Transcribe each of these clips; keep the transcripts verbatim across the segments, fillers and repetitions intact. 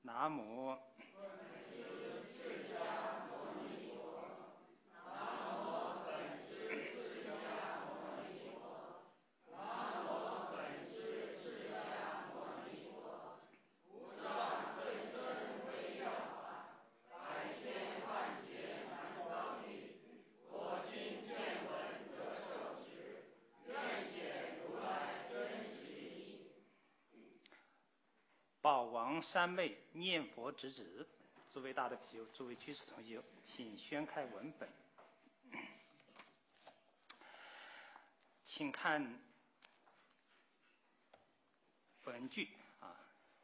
南无宝王三昧念佛直指。诸位大德比丘，诸位居士同修，请宣开文本。请看本句啊，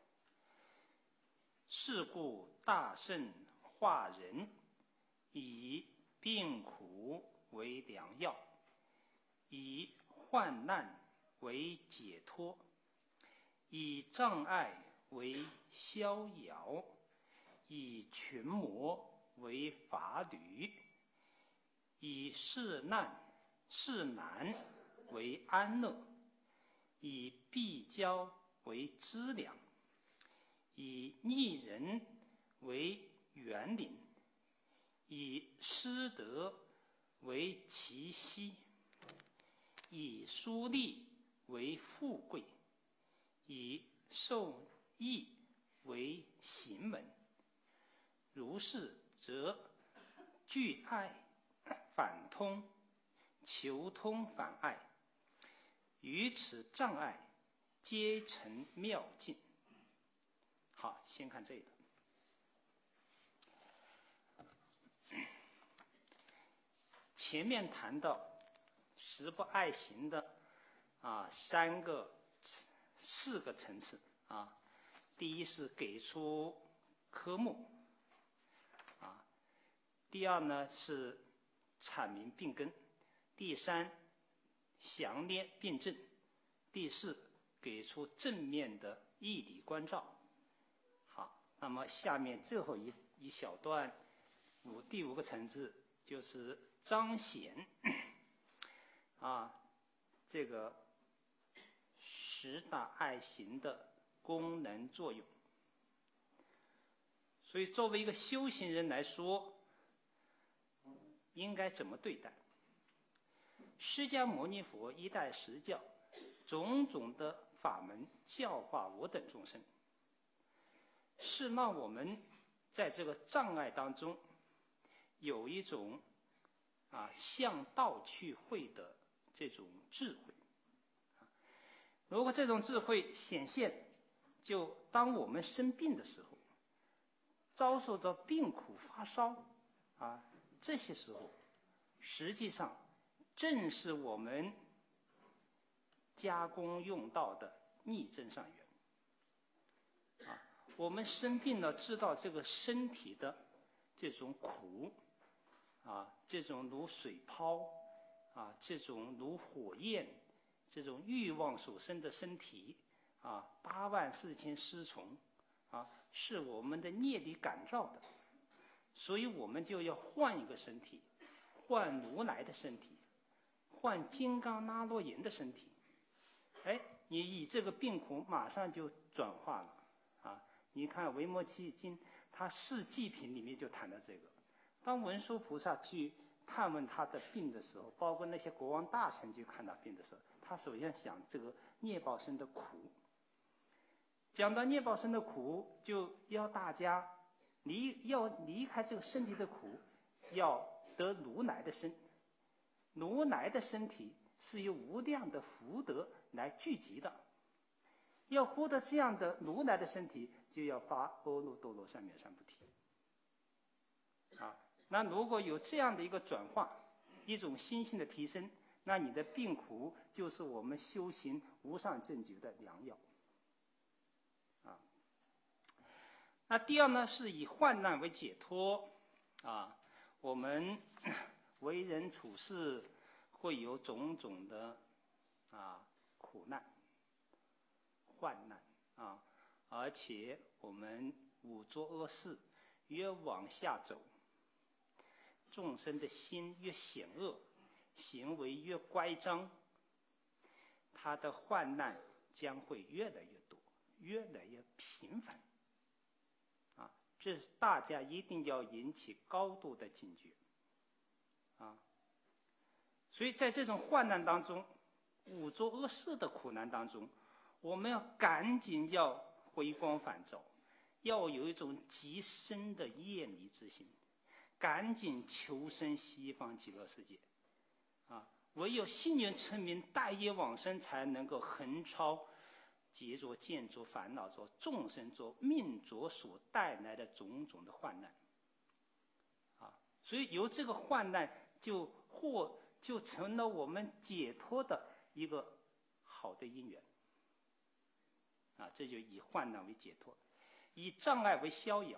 是故大圣化人，以病苦为良药，以患难为解脱，以障碍为逍遥，以群魔为法侣，以世难世难为安乐，以必交为资粮，以逆人为园林，以失德为其息，以疏利为富贵，以受益为行门。如是则具爱反通，求通反爱，于此障碍皆成妙境。好，先看这个。前面谈到十不爱行的啊三个四个层次啊，第一是给出科目啊，第二呢是阐明病根，第三详列病症，第四给出正面的义理关照。好，那么下面最后一一小段五第五个层次就是彰显啊这个十大爱行的功能作用。所以作为一个修行人来说，应该怎么对待？释迦牟尼佛一代实教，种种的法门教化我等众生，是让我们在这个障碍当中有一种啊向道去慧的这种智慧。如果这种智慧显现，就当我们生病的时候，遭受着病苦发烧啊，这些时候实际上正是我们加功用道的逆增上缘啊。我们生病了，知道这个身体的这种苦啊，这种如水泡啊，这种如火焰，这种欲望所生的身体啊，八万四千尸虫啊，是我们的业力感召的，所以我们就要换一个身体，换如来的身体，换金刚拉罗延的身体。哎，你以这个病苦马上就转化了啊！你看《维摩诘经》，它四祭品里面就谈到这个。当文殊菩萨去探问他的病的时候，包括那些国王大臣去看他病的时候，他首先想这个孽报生的苦。讲到孽报生的苦，就要大家离要离开这个身体的苦，要得如来的身。如来的身体是由无量的福德来聚集的，要获得这样的如来的身体，就要发阿耨多罗三藐三菩提。啊，那如果有这样的一个转化，一种心性的提升，那你的病苦就是我们修行无上正觉的良药。啊，那第二呢，是以患难为解脱。啊，我们为人处事会有种种的啊苦难、患难啊，而且我们五作恶事越往下走，众生的心越险恶，行为越乖张，他的患难将会越来越多，越来越频繁。 这大家一定要引起高度的警觉啊！所以在这种患难当中，五浊恶世的苦难当中，我们要赶紧要回光返照，要有一种极深的厌离之心，赶紧求生西方极乐世界啊！唯有信愿称名，待业往生，才能够横超劫浊、见浊、烦恼浊、众生浊、命浊所带来的种种的患难啊！所以由这个患难就或就成了我们解脱的一个好的因缘啊！这就以患难为解脱，以障碍为逍遥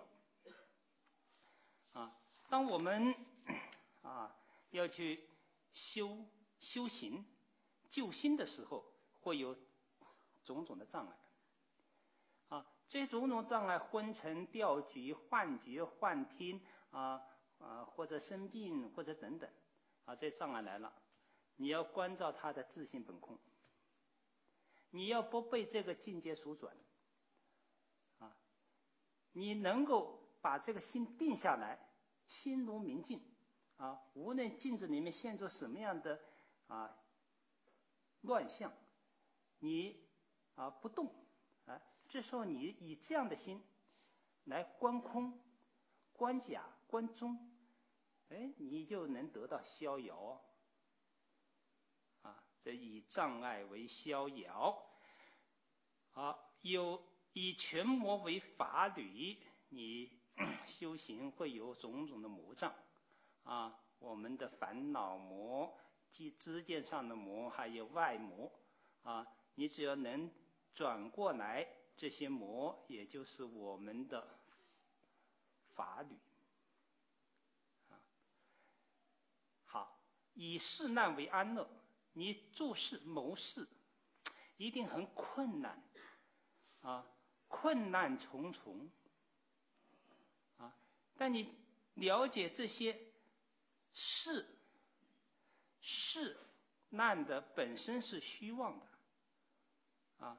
啊！当我们啊要去修修行、救心的时候，会有种种的障碍啊！这种种障碍，昏沉、掉举、幻觉、幻听啊啊，或者生病，或者等等啊，这障碍来了，你要关照他的自性本空，你要不被这个境界所转啊，你能够把这个心定下来，心如明镜啊，无论镜子里面现出什么样的啊乱象，你啊不动啊，这时候你以这样的心来观空、观假、观中，哎，你就能得到逍遥哦。啊，这以障碍为逍遥，啊，有以权魔为法侣，你修行会有种种的魔障，啊，我们的烦恼魔、即知见上的魔，还有外魔，啊，你只要能转过来，这些魔也就是我们的法侣。啊，好，以世难为安乐。你做事谋事一定很困难啊，困难重重啊，但你了解这些事事难的本身是虚妄的啊，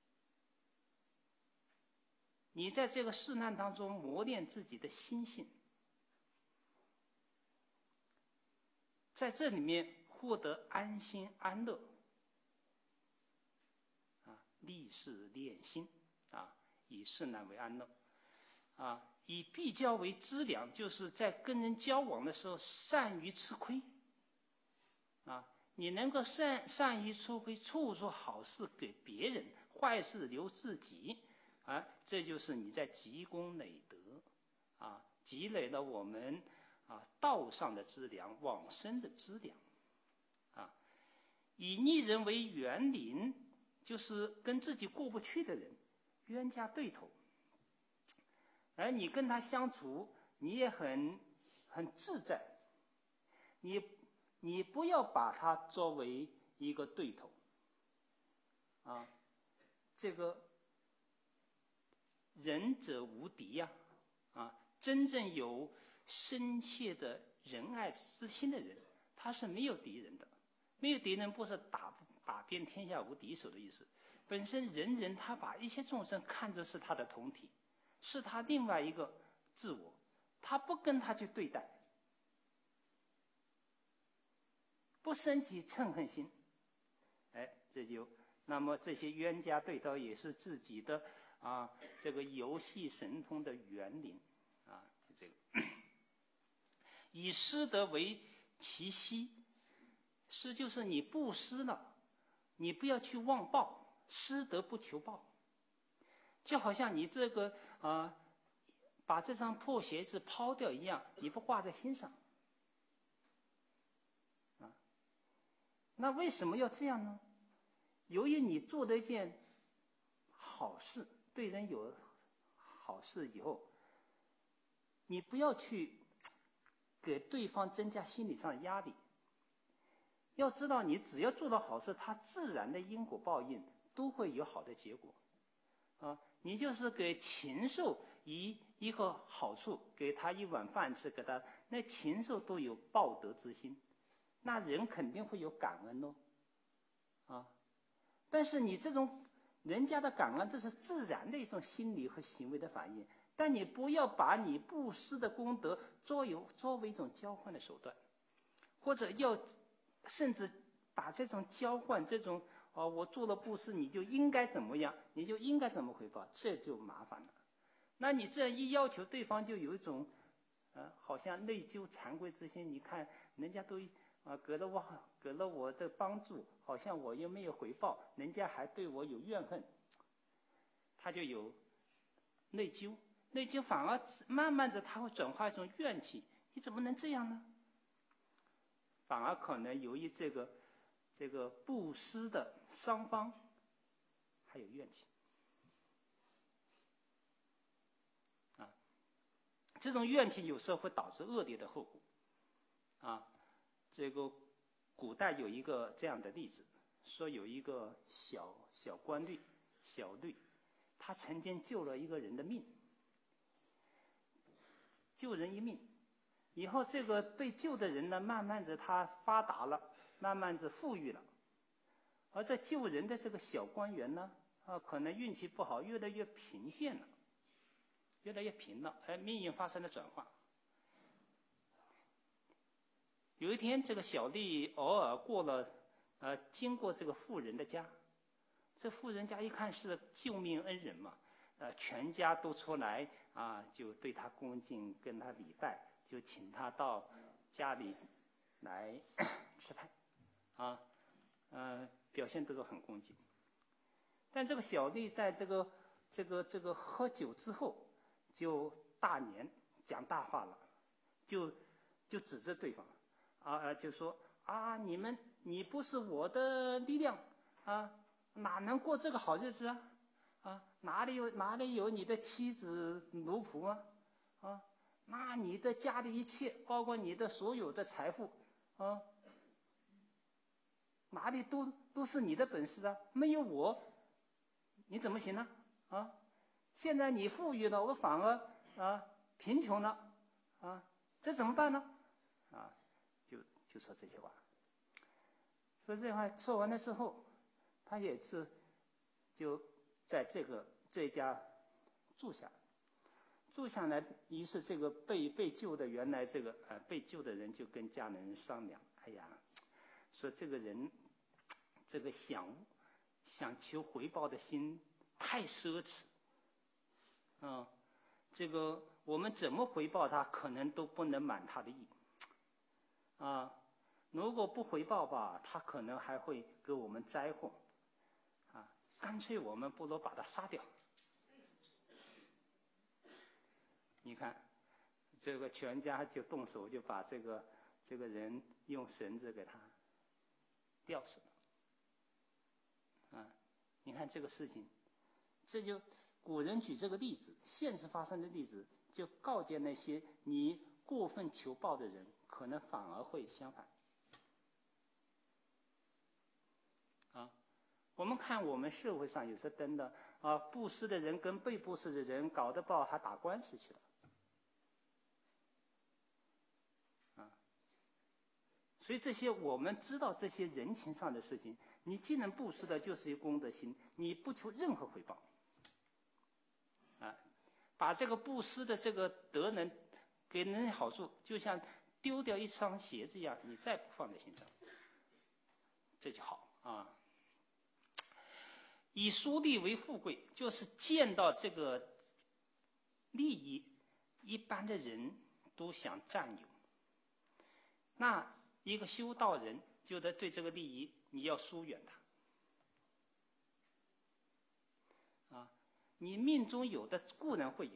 你在这个世难当中磨练自己的心性，在这里面获得安心安乐，啊，立事练心，啊，以世难为安乐，啊，以必交为资粮，就是在跟人交往的时候善于吃亏，啊，你能够善善于吃亏，处处好事给别人，坏事留自己，啊，这就是你在积功累德，啊，积累了我们啊道上的资粮，往生的资粮。以逆人为缘邻，就是跟自己过不去的人，冤家对头。而你跟他相处，你也很很自在。你你不要把他作为一个对头，啊，这个仁者无敌呀，啊，真正有深切的仁爱之心的人，他是没有敌人的。没有敌人不是打打遍天下无敌手的意思，本身人人他把一切众生看作是他的同体，是他另外一个自我，他不跟他去对待，不升起嗔恨心，哎，这就那么这些冤家对头也是自己的啊这个游戏神通的园林啊，这个以师德为其息。施就是你布施了，你不要去妄报，施德不求报。就好像你这个啊、呃，把这双破鞋子抛掉一样，你不挂在心上。啊，那为什么要这样呢？由于你做了一件好事，对人有好事以后，你不要去给对方增加心理上的压力。要知道，你只要做到好事，它自然的因果报应都会有好的结果，啊，你就是给禽兽一一个好处，给他一碗饭吃，给他那禽兽都有报德之心，那人肯定会有感恩哦，啊，但是你这种人家的感恩，这是自然的一种心理和行为的反应， 但你不要把你布施的功德作有作为一种交换的手段，或者要甚至把这种交换这种哦，我做了布施，你就应该怎么样，你就应该怎么回报，这就麻烦了。那你这样一要求，对方就有一种，呃，好像内疚惭愧之心。你看人家都啊、呃、给了我给了我的帮助，好像我又没有回报，人家还对我有怨恨，他就有内疚，内疚反而慢慢的他会转化一种怨气。你怎么能这样呢？反而可能由于这个这个布施的双方还有怨气。这种怨气有时候会导致恶劣的后果，啊，这个古代有一个这样的例子，说有一个小小官吏，小吏，他曾经救了一个人的命，救人一命，以后这个被救的人呢，慢慢的他发达了，慢慢的富裕了，而在救人的这个小官员呢，啊，可能运气不好，越来越贫贱了。越来越贫了，哎，命运发生了转化。有一天，这个小吏偶尔过了，呃，经过这个富人的家，这富人家一看是救命恩人嘛，呃，全家都出来啊，就对他恭敬，跟他礼拜，就请他到家里来吃饭，啊，呃，表现都是很恭敬。但这个小吏在这个这个这个喝酒之后，就大言讲大话了，就就指着对方，啊，就说啊，你们你不是我的力量啊，哪能过这个好日子啊？啊，哪里有哪里有你的妻子奴仆啊？啊，那你的家里一切，包括你的所有的财富啊，哪里都都是你的本事啊，没有我，你怎么行呢？啊？现在你富裕了，我反而啊贫穷了，啊，这怎么办呢？啊，就就说这些话。说这话说完了之后，他也是就在这个这家住下，住下来。于是这个被被救的原来这个呃被救的人就跟家人商量，哎呀，说这个人这个想想求回报的心太奢侈。啊、嗯，这个我们怎么回报他，可能都不能满他的意。啊，如果不回报吧，他可能还会给我们灾祸。啊，干脆我们不如把他杀掉。你看，这个全家就动手，就把这个这个人用绳子给他吊死了。啊，你看这个事情，这就。古人举这个例子，现实发生的例子，就告诫那些你过分求报的人，可能反而会相反。啊，我们看我们社会上有时登的啊，布施的人跟被布施的人搞得不好，还打官司去了。啊，所以这些我们知道这些人情上的事情，你既能布施的，就是一个功德心，你不求任何回报。啊，把这个布施的这个德能给人好处，就像丢掉一双鞋子一样，你再不放在心上，这就好啊。以疏利为富贵，就是见到这个利益，一般的人都想占有。那一个修道人就得对这个利益，你要疏远他。你命中有的固然会有，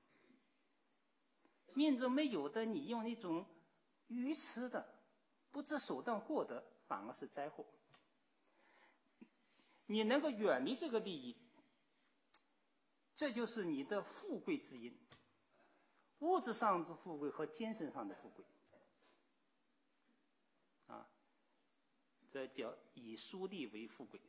命中没有的，你用一种愚痴的、不择手段获得，反而是灾祸。你能够远离这个利益，这就是你的富贵之因，物质上之富贵和精神上的富贵。啊，这叫以疏利为富贵。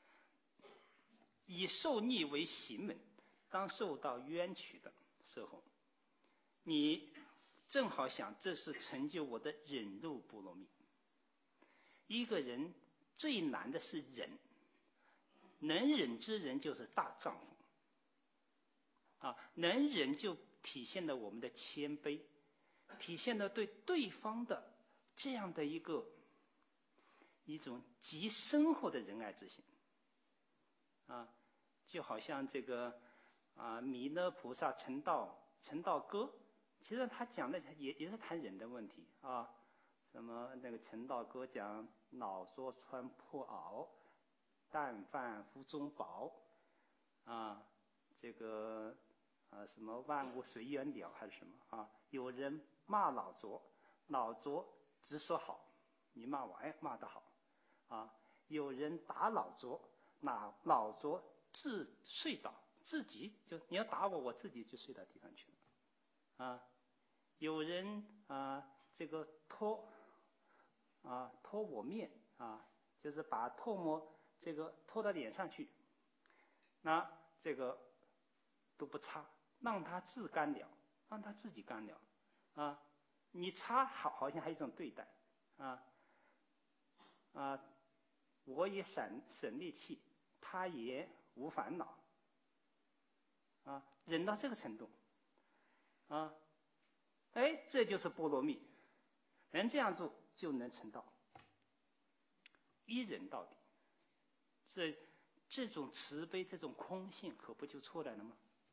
以受逆为行门，当受到冤屈的时候，你正好想，这是成就我的忍辱波罗蜜。一个人最难的是忍，能忍之人就是大丈夫。 啊，能忍就体现了我们的谦卑，体现了对对方的这样的一个一种极深厚的仁爱之心。啊，就好像这个啊，弥勒菩萨成道成道歌，其实他讲的也也是谈人的问题啊。什么那个成道歌讲老拙穿破袄，淡饭腹中饱，啊，这个啊什么万物随缘了还是什么啊？有人骂老拙，老拙只说好，你骂我哎骂得好，啊，有人打老拙，那老拙自睡倒，自己就你要打我，我自己就睡到地上去了，啊，有人啊这个拖啊拖我面啊，就是把唾沫这个拖到脸上去，那这个都不擦，让他自干了，让他自己干了，啊，你擦好好像还有一种对待，啊啊，我也省省力气，他也无烦恼，啊，忍到这个程度，啊，哎，这就是波罗蜜，能这样做就能成道，一忍到底，这这种慈悲，这种空性，可不就出来了吗？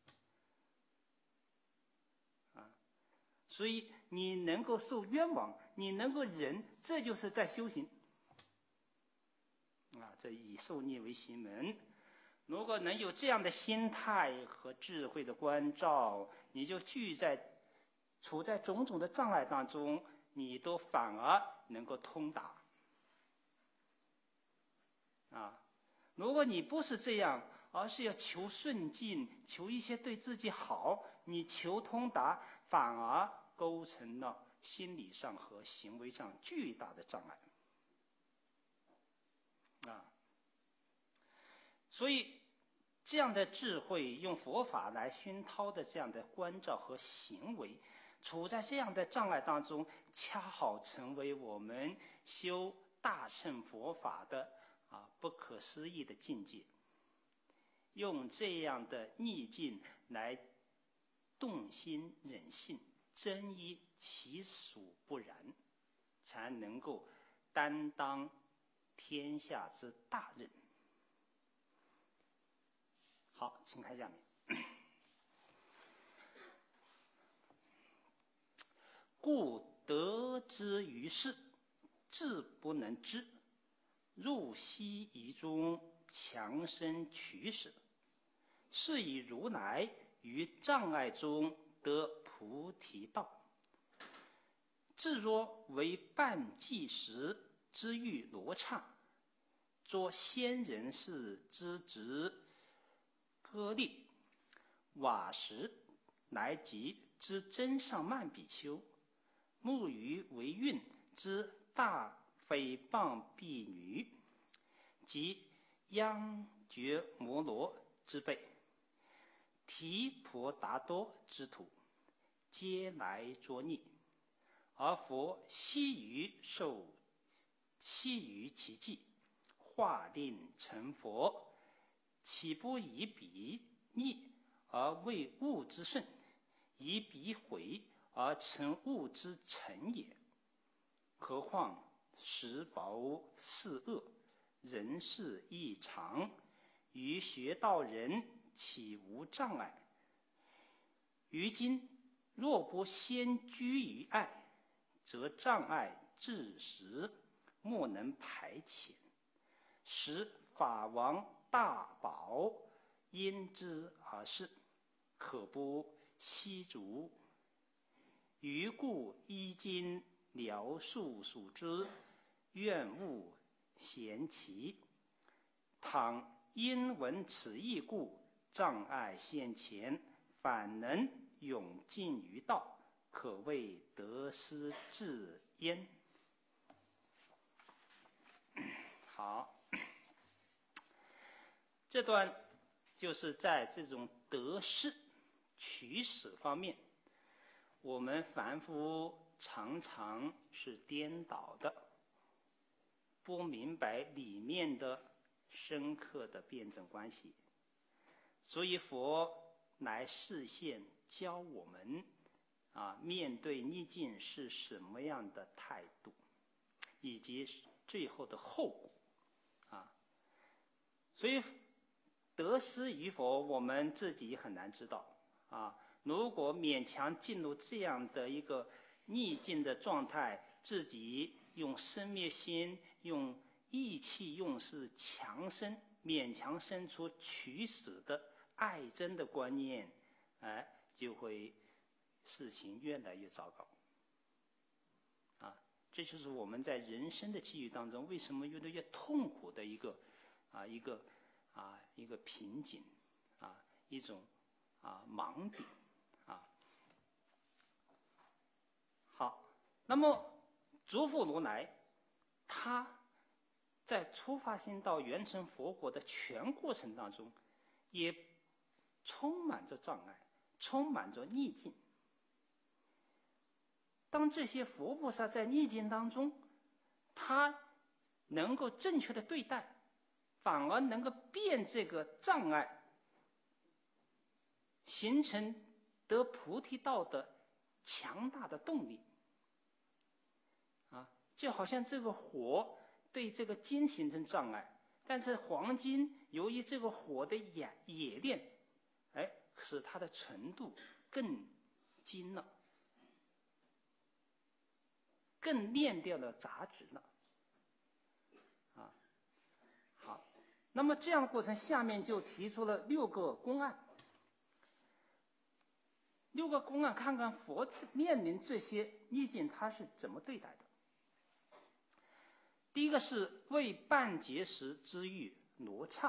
啊，所以你能够受冤枉，你能够忍，这就是在修行。啊，这以受逆为行门。如果能有这样的心态和智慧的关照，你就聚在处在种种的障碍当中，你都反而能够通达。啊，如果你不是这样，而是要求顺境，求一些对自己好，你求通达，反而构成了心理上和行为上巨大的障碍。啊，所以这样的智慧，用佛法来熏陶的这样的关照和行为，处在这样的障碍当中，恰好成为我们修大乘佛法的啊不可思议的境界。用这样的逆境来动心忍性，真依其属不然，才能够担当天下之大任。好，请看下面。故得之于世，志不能知，入息疑中，强身取舍，是以如来于障碍中得菩提道。至若为半计时之欲罗刹，作仙人士之职割裂，瓦石来及之真上慢比丘，木鱼为运之大诽谤婢女，及央觉摩罗之辈，提婆达多之徒，皆来作逆，而佛悉于受悉于其际，化令成佛，岂不以彼逆而为物之顺，以彼毁而成物之成也？何况食饱事恶，人事异常，于学道人岂无障碍？于今若不先居于爱，则障碍至时莫能排遣，使法王大宝因之而逝，可不悉足。于故依今描述属之，愿勿嫌其。倘因闻此义故，障碍现前，反能永进于道，可谓得失至焉。好，这段就是在这种得失取舍方面，我们凡夫常常是颠倒的，不明白里面的深刻的辩证关系。所以佛来示现教我们啊，面对逆境是什么样的态度，以及最后的后果啊。所以得失与否，我们自己很难知道啊。如果勉强进入这样的一个逆境的状态，自己用生灭心、用意气用事强生，勉强生出取舍的爱憎的观念，哎，就会事情越来越糟糕。啊，这就是我们在人生的际遇当中，为什么越来越痛苦的一个啊一个啊一个瓶颈啊一种啊盲点啊。好，那么诸佛如来，他在出发心到圆成佛果的全过程当中，也充满着障碍，充满着逆境。当这些佛菩萨在逆境当中，他能够正确的对待，反而能够变这个障碍，形成得菩提道的强大的动力。啊，就好像这个火对这个金形成障碍，但是黄金由于这个火的冶冶炼，哎，使它的纯度更精了，更炼掉了杂质了。啊，好，那么这样的过程，下面就提出了六个公案。六个公案，看看佛面临这些逆境，他是怎么对待的。第一个是为半劫时之欲罗刹，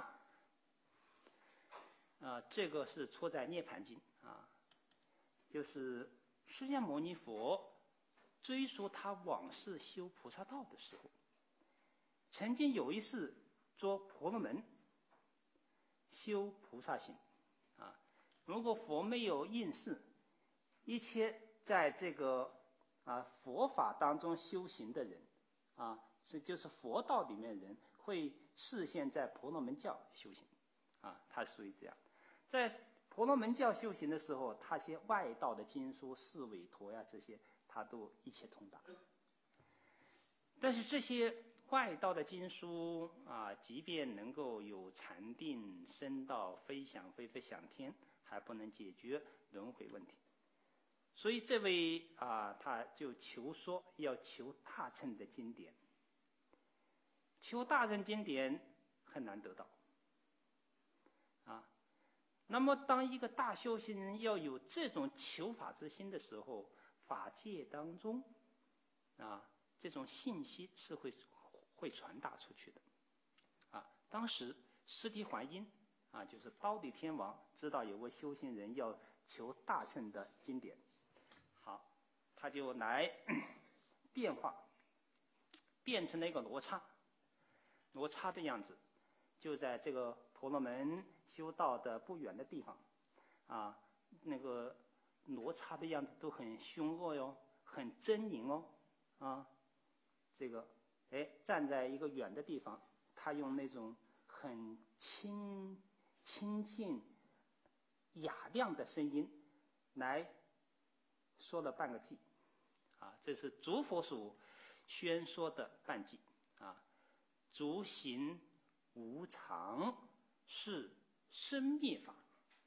啊，这个是出在《涅盘经》啊，就是释迦牟尼佛追溯他往事修菩萨道的时候，曾经有一次做婆罗门修菩萨行啊，如果佛没有应示，一切在这个啊佛法当中修行的人啊。这就是佛道里面人会示现在婆罗门教修行，啊，它属于这样。在婆罗门教修行的时候，他些外道的经书、四韦陀呀这些，他都一切通达。但是这些外道的经书啊，即便能够有禅定、升道、飞翔、飞飞翔天，还不能解决轮回问题。所以这位啊，他就求说要求大乘的经典。求大乘经典很难得到，啊，那么当一个大修行人要有这种求法之心的时候，法界当中，啊，这种信息是会会传达出去的，啊，当时释提桓因啊，就是忉利天王知道有个修行人要求大乘的经典，好，他就来变化，变成了一个罗刹。罗刹的样子，就在这个婆罗门修道的不远的地方，啊，那个罗刹的样子都很凶恶哟，很狰狞哦，啊，这个哎站在一个远的地方，他用那种很清清净雅亮的声音来说了半个偈，啊，这是诸佛所宣说的半偈啊。诸行无常，是生灭法。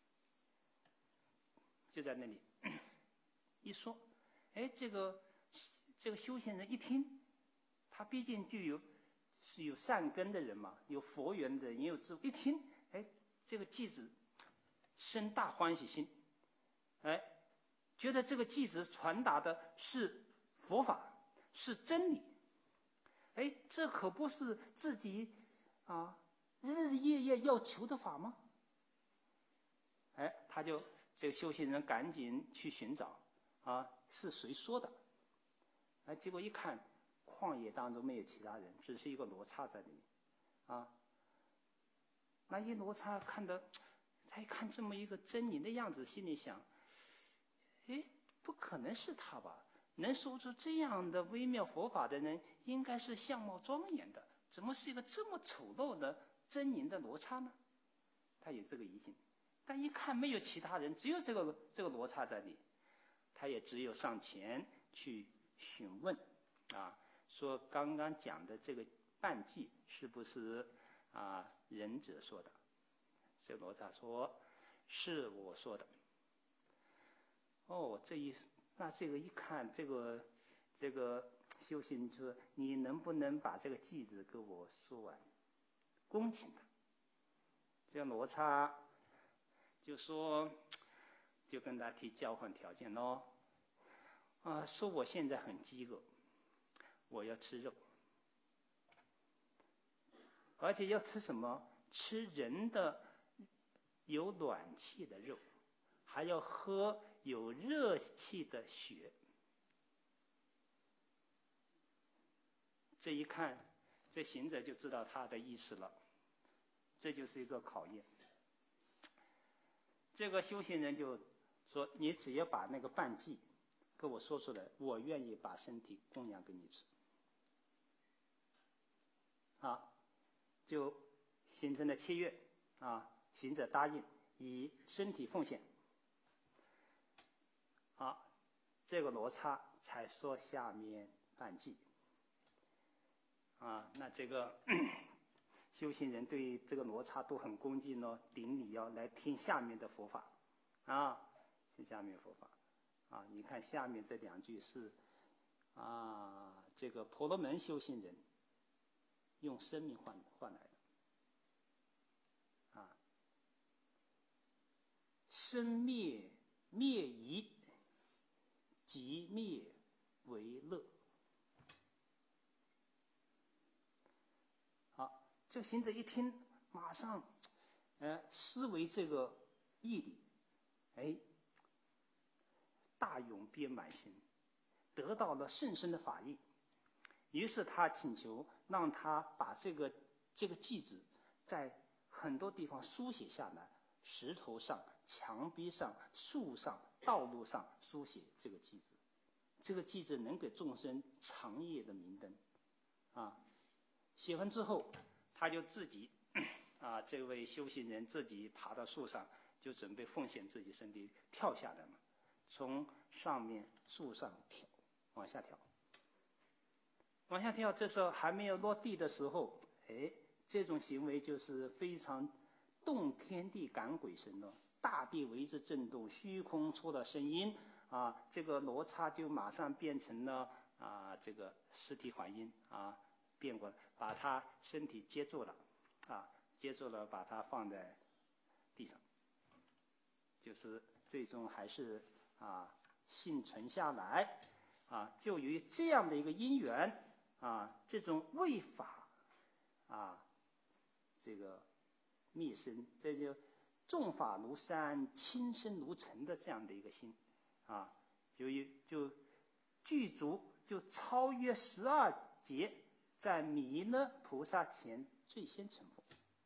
就在那里一说，哎，这个这个修行人一听，他毕竟就有是有善根的人嘛，有佛缘的人，也有智慧，一听，哎，这个偈子生大欢喜心，哎，觉得这个偈子传达的是佛法，是真理。哎，这可不是自己啊日日夜夜要求的法吗？哎，他就这个修行人赶紧去寻找啊，是谁说的？哎，结果一看，旷野当中没有其他人，只是一个罗刹在里面啊。那一罗刹看的，他一看这么一个狰狞的样子，心里想：哎，不可能是他吧？能说出这样的微妙佛法的人，应该是相貌庄严的，怎么是一个这么丑陋的狰狞的罗刹呢？他有这个疑心， 但一看没有其他人，只有这个这个罗刹在里，他也只有上前去询问，啊，说刚刚讲的这个半偈是不是啊仁者说的？这个罗刹说是我说的。哦，这一那这个一看，这个这个修行人说，你能不能把这个偈子给我说完？恭请他。这个罗刹就说，就跟他提交换条件咯。啊，说我现在很饥饿，我要吃肉，而且要吃什么？吃人的有暖气的肉，还要喝有热气的血。这一看，这行者就知道他的意思了，这就是一个考验。这个修行人就说：“你只要把那个半偈跟我说出来，我愿意把身体供养给你吃。”啊，就形成了契约啊，行者答应以身体奉献。啊，这个罗刹才说下面半偈。啊，那这个修行人对这个罗刹都很恭敬哦，顶礼要来听下面的佛法，啊，听下面佛法，啊，你看下面这两句是，啊，这个婆罗门修行人用生命换换来的，啊，生灭灭疑，即灭为乐。这个行者一听，马上，呃，思维这个义理，哎，大勇便满心，得到了甚深的法益。于是他请求让他把这个这个偈子在很多地方书写下来，石头上、墙壁上、树上、道路上书写这个偈子。这个偈子能给众生长夜的明灯，啊，写完之后。他就自己，啊，这位修行人自己爬到树上，就准备奉献自己身体，跳下来嘛，从上面树上跳，往下跳，往下跳。这时候还没有落地的时候，哎，这种行为就是非常动天地感鬼神的，大地为之震动，虚空出了声音，啊，这个罗刹就马上变成了啊，这个尸体还阴啊。变过来，把他身体接住了，啊，接住了，把他放在地上，就是最终还是啊幸存下来，啊，就由于这样的一个因缘，啊，这种为法，啊，这个灭生，这就重法如山，轻身如尘的这样的一个心，啊，就有就具足就超越十二劫。在弥勒菩萨前最先成佛，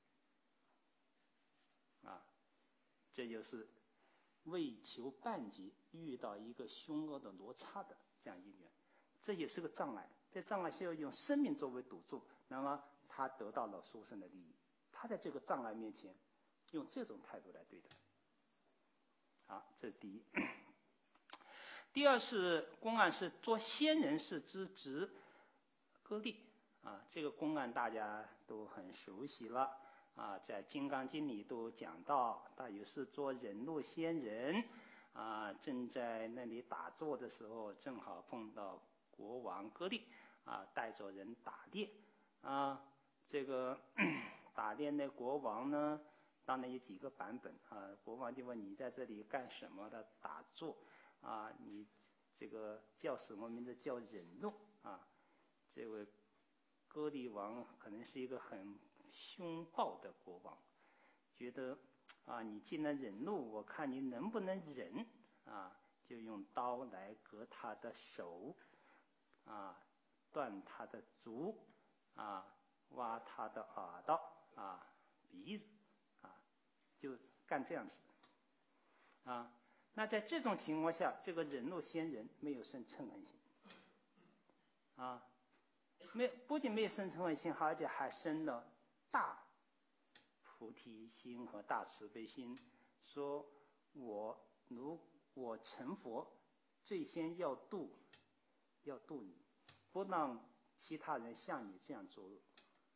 啊，这就是为求半劫遇到一个凶恶的罗刹的这样因缘，这也是个障碍。这障碍是要用生命作为赌注，那么他得到了殊胜的利益。他在这个障碍面前，用这种态度来对待。好，这是第一。第二是公案是做仙人是之职割地。啊，这个公案大家都很熟悉了啊，在《金刚经》里都讲到，他有是做忍辱仙人啊，正在那里打坐的时候，正好碰到国王割地啊，带着人打猎啊。这个打猎的国王呢，当然有几个版本啊。国王就问你在这里干什么的？打坐啊？你这个叫什么名字？叫忍辱啊？这位割地王可能是一个很凶暴的国王，觉得啊，你既然忍辱，我看你能不能忍啊？就用刀来割他的手，啊，断他的足，啊，挖他的耳朵，啊，鼻子，啊，就干这样子，啊。那在这种情况下，这个忍辱仙人没有生嗔恨心，啊。没不仅没有生嗔恨心，而且还生了大菩提心和大慈悲心， 说我如我成佛，最先要度，要度你，不让其他人像你这样作恶。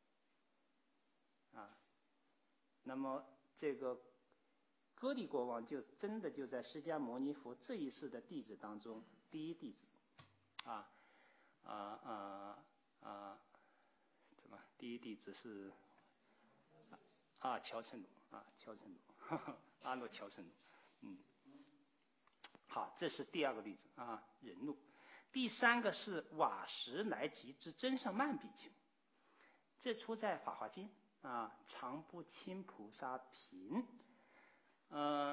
啊，那么这个歌利国王就真的就在释迦牟尼佛这一世的弟子当中第一弟子，啊啊啊啊，怎么第一弟子是啊乔成鲁啊乔成鲁，阿罗乔成鲁，嗯，好，这是第二个例子啊，忍怒。第三个是瓦什来吉之真上曼比丘，这出在《法华经》啊，常不轻菩萨品。呃，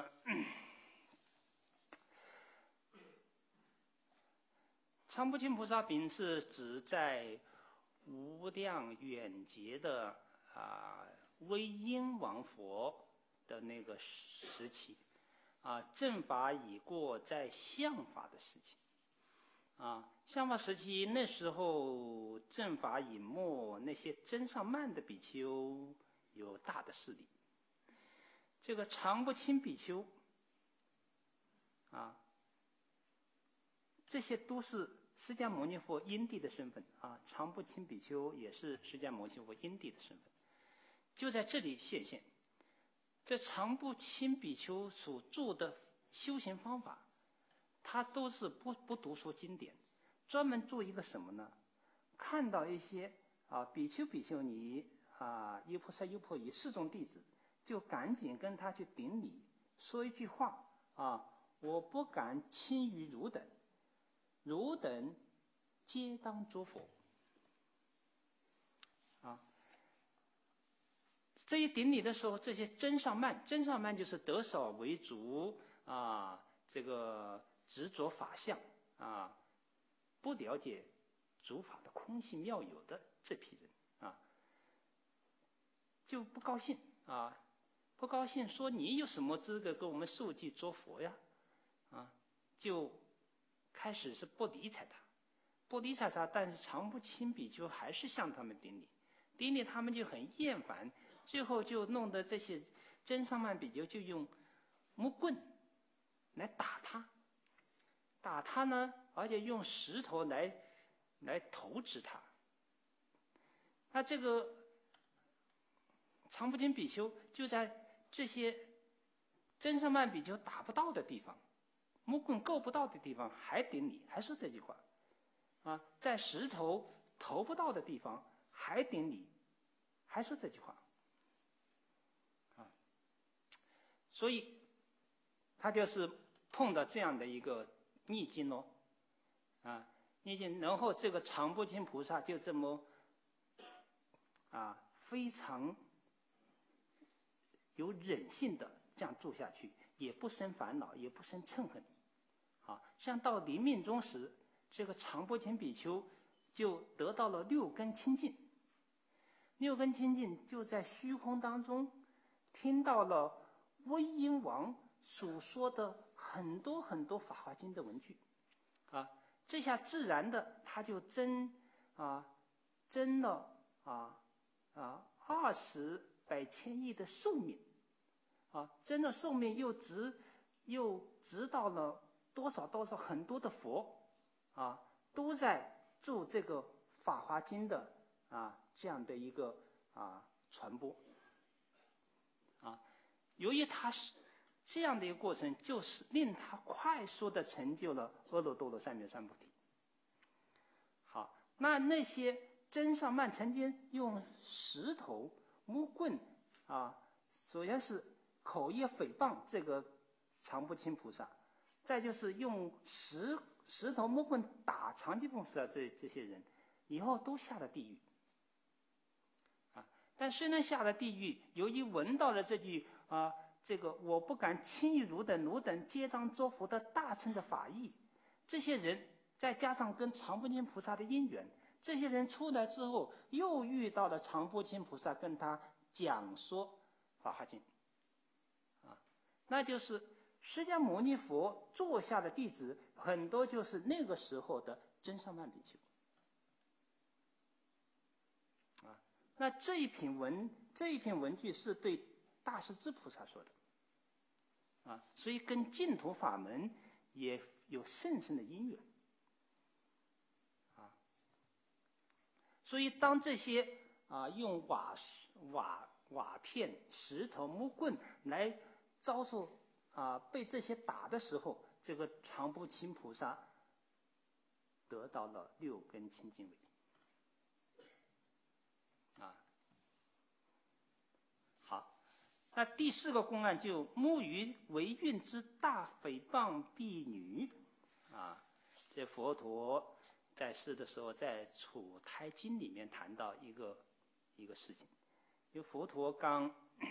常不轻菩萨品是指在无量远劫的啊威音王佛的那个时期，啊正法已过，在相法的时期。啊，相法时期那时候正法已没，那些真上曼的比丘有大的势力。这个常不轻比丘，啊，这些都是释迦牟尼佛因地的身份啊。常不轻比丘也是释迦牟尼佛因地的身份，就在这里显现。这常不轻比丘所做的修行方法，他都是不不读说经典，专门做一个什么呢？看到一些啊比丘比丘尼啊优婆塞优婆夷四众弟子，就赶紧跟他去顶礼，说一句话啊：我不敢轻于汝等，汝等皆当作佛。啊，这一顶礼的时候，这些真上曼，真上曼就是得少为足啊，这个执着法相啊，不了解诸法的空性妙有的这批人啊，就不高兴啊，不高兴说你有什么资格跟我们受记作佛呀？啊，就开始是不理睬他，不理睬他，但是常不轻比丘还是向他们顶礼，顶礼他们就很厌烦，最后就弄得这些真上曼比丘就用木棍来打他，打他呢，而且用石头来来投掷他。那这个常不轻比丘就在这些真上曼比丘打不到的地方，木棍够不到的地方还顶礼，还说这句话啊，在石头投不到的地方还顶礼，还说这句话啊，所以他就是碰到这样的一个逆境咯，啊，逆境，然后这个常不轻菩萨就这么啊非常有忍性的这样做下去，也不生烦恼，也不生嗔恨，啊，像到临命终时，这个常不轻比丘就得到了六根清净。六根清净就在虚空当中听到了威音王所说的很多很多法华经的文句，啊，这下自然的他就增啊增了啊啊二十百千亿的寿命，啊，增了寿命又直又直到了多少多少很多的佛啊都在做这个法华经的啊这样的一个啊传播，啊，由于他是这样的一个过程，就是令他快速的成就了阿耨多罗三藐三菩提。好，那那些真上曼曾经用石头、木棍啊，首先是口业诽谤这个常不轻菩萨，再就是用石石头、木棍打常寂菩萨，这这些人以后都下了地狱。啊，但虽然下了地狱，由于闻到了这句啊。这个我不敢轻于汝等，汝等皆当作佛的大乘的法义，这些人再加上跟常不轻菩萨的因缘，这些人出来之后又遇到了常不轻菩萨跟他讲说法华经，啊，那就是释迦牟尼佛座下的弟子很多就是那个时候的真上曼比丘，啊，那这一品文这一品文句是对大势至菩萨说的。 啊，所以跟净土法门也有甚深的因缘。啊，所以当这些啊用瓦瓦瓦片、石头、木棍来遭受啊被这些打的时候，这个常不轻菩萨得到了六根清净位。啊，好，那第四个公案就木鱼为孕之大诽谤婢女。啊，这佛陀在世的时候，在《楚胎经》里面谈到一个一个事情，因为佛陀刚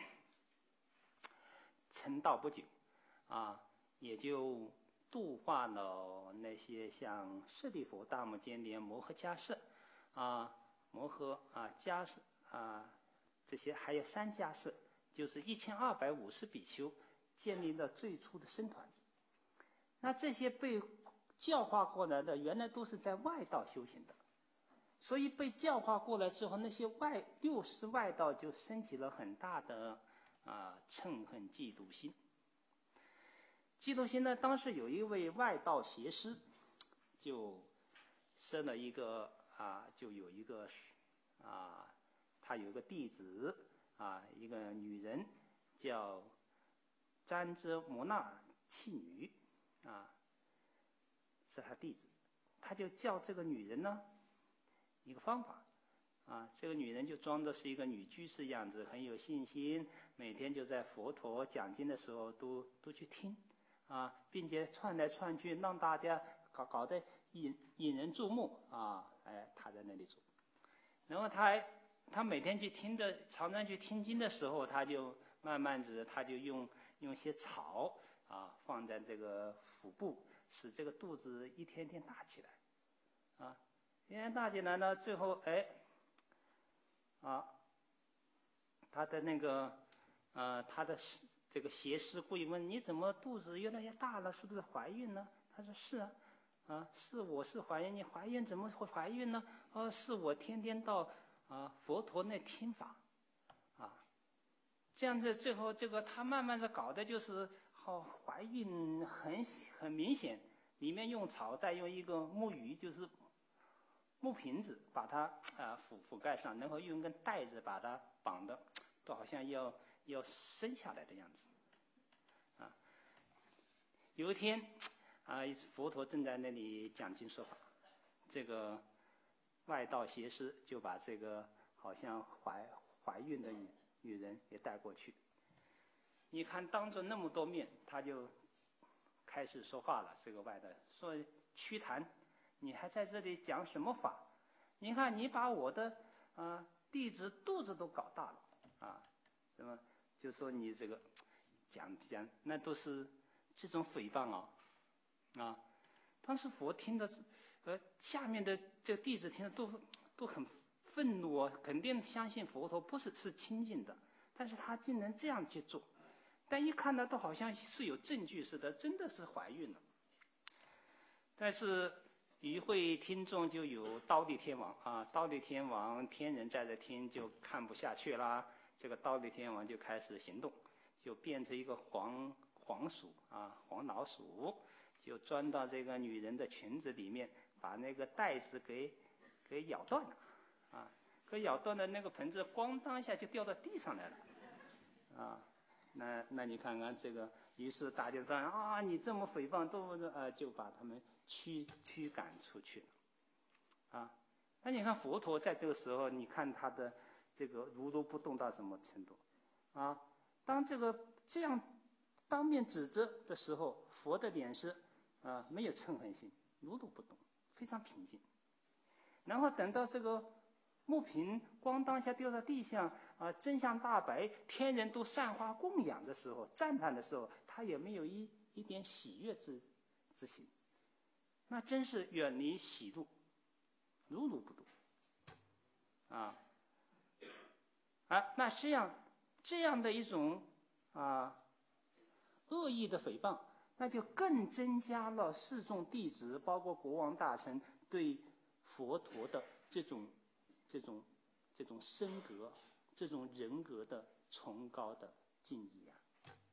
成道不久，啊，也就度化了那些像舍利弗、大目犍连、摩诃迦叶，啊，摩诃啊迦叶啊这些，还有三迦叶，就是一千二百五十比丘，建立了最初的僧团。那这些被教化过来的，原来都是在外道修行的，所以被教化过来之后，那些外六师外道就升起了很大的啊嗔恨嫉妒心。嫉妒心呢，当时有一位外道邪师，就生了一个啊，就有一个啊，他有一个弟子啊，一个女人叫詹遮摩那弃女啊。是他弟子，他就教这个女人呢一个方法，啊，这个女人就装的是一个女居士样子，很有信心，每天就在佛陀讲经的时候都都去听，啊，并且窜来窜去，让大家搞搞得引引人注目啊，哎，他在那里做，然后他还他每天去听的，常常去听经的时候，他就慢慢子，他就用用一些草啊放在这个腹部。使这个肚子一天天大起来，啊，一天大起来呢，最后哎，啊，他的那个，呃，他的这个邪师故意问你怎么肚子越来越大了，是不是怀孕呢？他说是啊，啊，是我是怀孕，你怀孕怎么会怀孕呢？哦，是我天天到啊佛陀那听法，啊，这样子最后这个他慢慢的搞的就是。哦，怀孕很很明显，里面用草，再用一个木鱼，就是木瓶子，把它啊覆覆盖上，然后用一根带子把它绑的，都好像要要生下来的样子。啊，有一天啊，佛陀正在那里讲经说法，这个外道邪师就把这个好像怀怀孕的女女人也带过去。你看，当着那么多面，他就开始说话了。这个外道说：“屈檀，你还在这里讲什么法？你看，你把我的啊、呃、弟子肚子都搞大了啊！什么？就说你这个讲讲，那都是这种诽谤啊啊！当时佛听的是，呃，下面的这个弟子听的都都很愤怒啊，肯定相信佛陀不是是清净的，但是他竟然这样去做。”但一看呢，都好像是有证据似的，真的是怀孕了。但是与会听众就有刀地天王啊，刀地天王天人在这听就看不下去啦，这个刀地天王就开始行动，就变成一个黄黄鼠啊，黄老鼠，就钻到这个女人的裙子里面，把那个带子给给咬断了，啊，可咬断的那个盆子咣当一下就掉到地上来了，啊。那那你看看这个，于是大家说啊，你这么诽谤，都呃就把他们驱驱赶出去了，啊，那你看佛陀在这个时候，你看他的这个如如不动到什么程度，啊，当这个这样当面指责的时候，佛的脸是啊没有嗔恨心，如如不动，非常平静，然后等到这个。木瓶咣当一下掉到地上，啊，真相大白，天人都散花供养的时候，赞叹的时候，他也没有一一点喜悦之之心，那真是远离喜怒，如如不动，啊，啊，那这样这样的一种啊恶意的诽谤，那就更增加了示众弟子，包括国王大臣对佛陀的这种。这种这种身格、这种人格的崇高的敬意啊！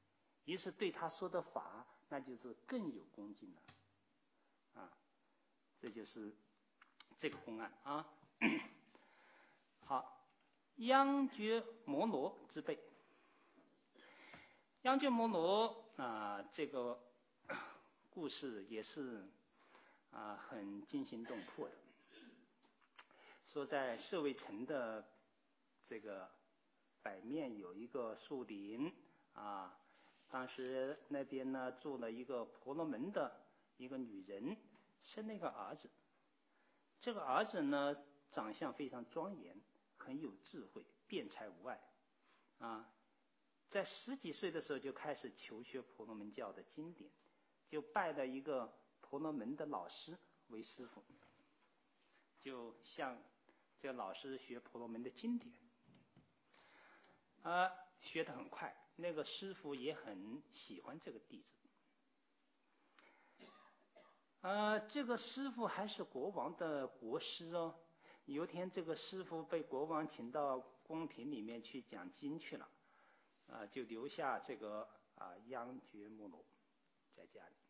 于是对他说的法，那就是更有恭敬了，啊，这就是这个公案啊。好，央觉摩罗之辈。央觉摩罗啊，这个故事也是啊很惊心动魄的。说在舍卫城的这个北面有一个树林啊，当时那边呢住了一个婆罗门的一个女人，生了一个儿子。这个儿子呢长相非常庄严，很有智慧，辩才无碍啊。在十几岁的时候就开始求学婆罗门教的经典，就拜了一个婆罗门的老师为师傅，就向这个老师学婆罗门的经典，啊，学得很快。那个师傅也很喜欢这个弟子，啊，这个师傅还是国王的国师哦。有一天，这个师傅被国王请到宫廷里面去讲经去了。啊，就留下这个啊央觉摩罗在家里。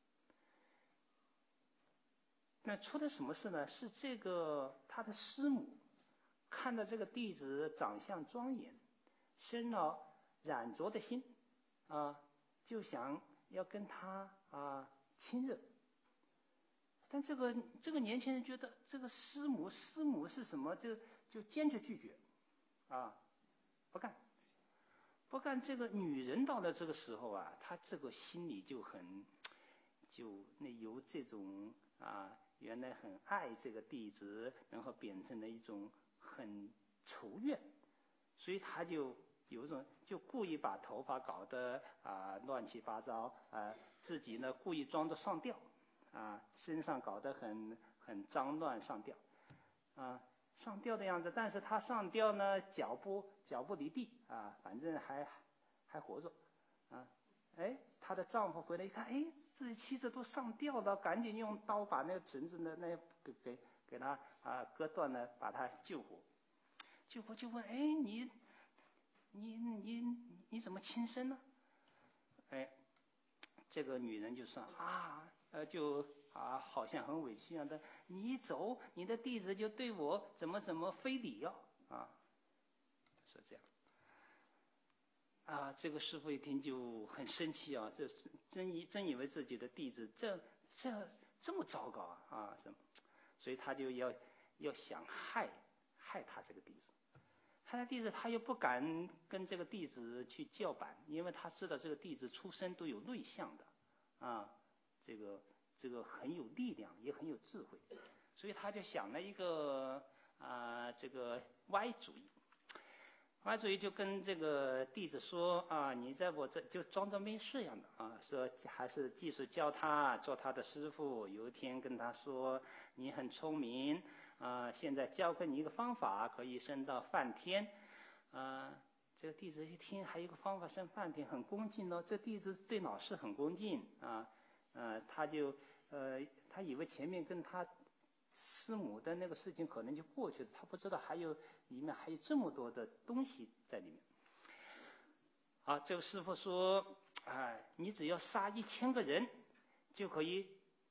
那出了什么事呢？是这个他的师母看到这个弟子长相庄严，生了染着的心，啊，就想要跟他啊亲热。但这个这个年轻人觉得这个师母师母是什么，就就坚决拒绝，啊，不干。不干。这个女人到了这个时候啊，她这个心里就很，就那由这种啊原来很爱这个弟子，然后变成了一种很仇怨，所以她就有一种就故意把头发搞得啊乱七八糟啊，自己呢故意装作上吊啊，身上搞得很很脏乱上吊啊。上吊的样子，但是他上吊呢，脚不脚不离地啊，反正还还活着，啊，哎，她的丈夫回来一看，哎，自己妻子都上吊了，赶紧用刀把那个绳子呢，那给给给他啊割断了，把他救活。救活就问，哎，你你你你怎么轻生呢？哎，这个女人就说啊，呃，就。啊，好像很委屈一样的，你一走，你的弟子就对我怎么怎么非礼哦，啊，说这样，啊，这个师父一听就很生气啊，这真以真以为自己的弟子这这这么糟糕啊啊什么，所以他就要要想害害他这个弟子，害他弟子，他又不敢跟这个弟子去叫板，因为他知道这个弟子出身都有内向的，啊，这个。这个很有力量，也很有智慧，所以他就想了一个啊、呃，这个歪主意。歪主意就跟这个弟子说啊，你在我这就装作没事一样的啊，说还是继续教他做他的师傅。有一天跟他说，你很聪明啊、呃，现在教给你一个方法，可以升到梵天啊、呃。这个弟子一听还有一个方法升梵天，很恭敬哦。这弟子对老师很恭敬啊。呃，他就呃，他以为前面跟他师母的那个事情可能就过去了，他不知道还有里面还有这么多的东西在里面。好，这个师父说，哎、呃，你只要杀一千个人，就可以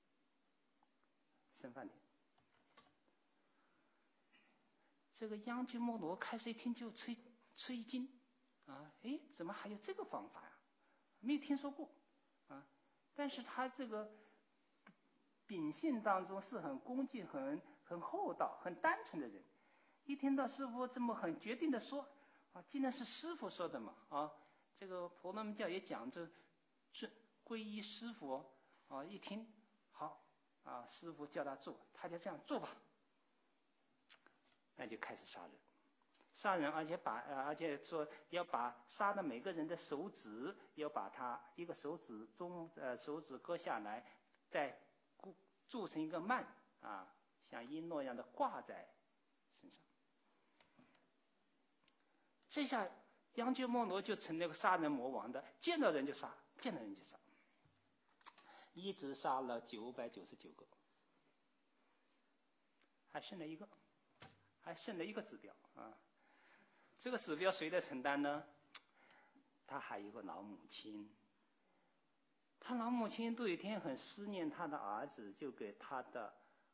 升梵天。这个央居摩罗开始一听就吃吃一惊，啊，哎，怎么还有这个方法呀？没有听说过，啊。但是他这个秉性当中是很恭敬、很很厚道、很单纯的人，一听到师父这么很决定的说，啊，既然是师父说的嘛，啊，这个婆罗门教也讲究这皈依师父哦，啊，一听好，啊，师父叫他做，他就这样做吧，那就开始杀人。杀人，而且把呃，而且说要把杀的每个人的手指，要把他一个手指中呃手指割下来，再铸成一个幔啊，像璎珞一样的挂在身上。这下央居摩罗就成了个杀人魔王的，见到人就杀，见到人就杀，一直杀了九百九十九个，还剩了一个，还剩了一个指标啊。这个指标谁来承担呢？他还有个老母亲， 他老母亲有一天很思念他的儿子，就给他的